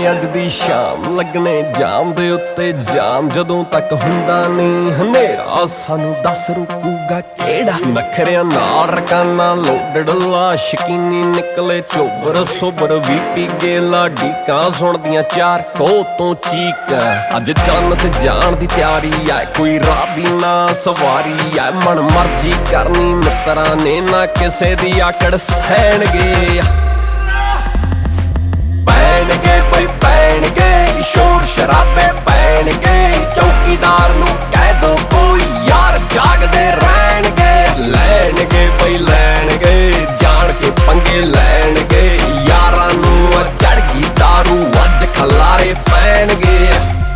ਅੱਜ ਦੀ ਸ਼ਾਮ ਲੱਗਣੇ ਜਾਮ ਦੇ ਉੱਤੇ ਜਾਮ ਜਦੋਂ ਤੱਕ ਹੁੰਦਾ ਨਹੀਂ ਹਨੇਰਾ ਸਾਨੂੰ ਦੱਸ ਰੁਕੂਗਾ ਕਿਹੜਾ ਨਖਰਿਆਂ ਨਾਲ ਰਕਾਨਾ ਲੋਡਡ ਲਾ ਸ਼ਕੀਨੀ ਨਿਕਲੇ ਚੋਬਰ ਸੋਬਰ ਵੀ ਪੀ ਗੇਲਾ ਢੀਕਾਂ ਸੁਣਦੀਆਂ ਚਾਰ ਕੋ ਤੋਂ ਚੀਕ ਅੱਜ ਚੰਨ ਤੇ ਜਾਣ ਦੀ ਤਿਆਰੀ ਐ ਕੋਈ ਰਾਹ ਦੀ ਨਾ ਸਵਾਰੀ ਐ ਮਨ ਮਰਜੀ ਕਰਨੀ ਮਿੱਤਰਾਂ ਨੇ ਨਾ ਕਿਸੇ ਦੀ ਆਕੜ ਸਹਿਣਗੇ ਪੈਣਗੇ ਬਈ ਪੈਣਗੇ ਸ਼ੋਰ ਸ਼ਰਾਬੇ ਪੈਣਗੇ ਚੌਕੀਦਾਰ ਨੂੰ ਕਹਿ ਦੋ ਕੋਈ ਯਾਰ ਜਾਗਦੇ ਰਹਿਣਗੇ ਲੈਣਗੇ ਬਈ ਲੈਣਗੇ ਜਾਣ ਕੇ ਪੰਗੇ ਲੈਣਗੇ ਯਾਰਾਂ ਨੂੰ ਚੜ ਗਈ ਦਾਰੂ ਅੱਜ ਖਲਾਰੇ ਪੈਣਗੇ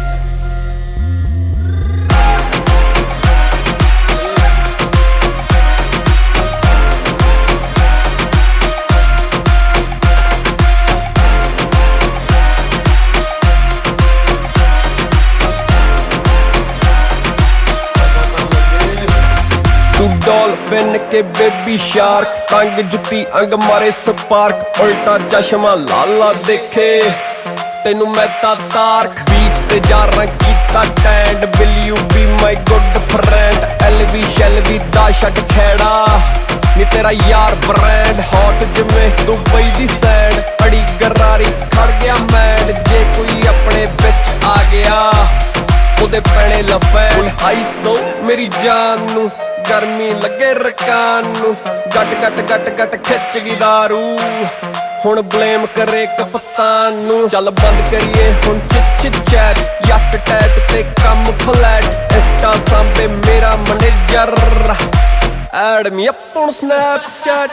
ਡੌਲਫਿਨ ਕੇ ਬੇਬੀ ਸ਼ਾਰਕ ਤੰਗ ਜੁੱਤੀ ਅੰਗ ਮਾਰੇ ਸਪਾਰਕ ਉਲਟਾ ਚਸ਼ਮਾ ਲਾਲਾ ਦੇਖੇ ਤੈਨੂੰ ਮੈਂ ਤਾਂ ਤਾਰਕ ਬੀਚ ਤੇ ਜਾ ਰੰਗ ਕੀਤਾ ਟੈਂਡ will you be my good friend ਐਲਵੀ ਸ਼ੈਲਵੀ ਦਾ ਛੱਡ ਖੈੜਾ ਨੀ ਤੇਰਾ ਯਾਰ ਬ੍ਰਾਂਡ ਹੌਟ ਜਿਵੇਂ ਦੁਬਈ ਦੀ ਸੈਂਡ ਅੜੀ ਗਰਾਰੀ ਖੜ ਗਿਆ ਮੈਂਡ ਜੇ ਕੋਈ ਆਪਣੇ ਵਿੱਚ ਆ ਗਿਆ ਉਹਦੇ ਪੈਣੇ ਲਫੈਂਡ ਆਈਸ ਦੋ ਮੇਰੀ ਜਾਨ ਨੂੰ ਗਰਮੀ ਲੱਗੇ ਰਕਾਨ ਨੂੰ ਗੱਟ ਗੱਟ ਗੱਟ ਗੱਟ ਖਿੱਚ ਗਈ ਦਾਰੂ ਹੁਣ ਬਲੇਮ ਕਰੇ ਕਪਤਾਨ ਨੂੰ ਚੱਲ ਬੰਦ ਕਰੀਏ ਹੁਣ ਚਿੱਚ ਚੈਟ ਯੱਟ ਟੈਟ ਤੇ ਕੰਮ ਫਲੈਟ ਇੰਸਟਾ ਸਾਂਭੇ ਮੇਰਾ manager add me up on Snapchat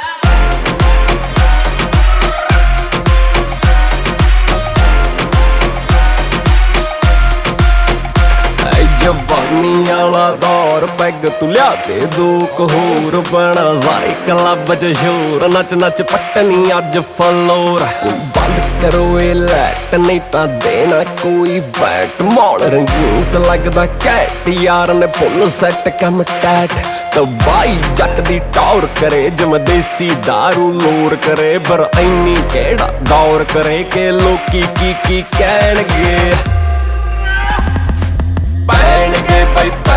ਜਵਾਨੀ ਆਲਾ ਦੌਰ ਪੈਗ ਤੂੰ ਲਿਆ ਦੇ ਦੋ ਹੋਰ ਬਣਾ ਸਾਰੇ ਕਲੱਬ ਚ ਸ਼ੋਰ ਨੱਚ ਨੱਚ ਪੱਟਣੀ ਅੱਜ ਫਲੋਰ ਕੋਈ ਬੰਦ ਕਰੋ ਇਹ ਲੈਟ ਨਹੀਂ ਤਾਂ ਦੇਣਾ ਕੋਈ ਵੈਟ ਮੌਲ ਰੰਗੀਨ ਲੱਗਦਾ ਕੈਟ ਯਾਰ ਨੇ ਫੁੱਲ ਸੈੱਟ ਕੰਮ ਟੈਟ ਤਬਾਈ ਜੱਟ ਦੀ ਟੌਰ ਕਰੇ ਜਮ ਦੇਸੀ ਦਾਰੂ ਲੋਰ ਕਰੇ ਪਰ ਐਨੀ ਕਿਹੜਾ ਦੌਰ ਕਰੇ ਕਿ ਲੋਕੀ ਕੀ ਕਹਿਣਗੇ ਪੈਣਗੇ ਬਈ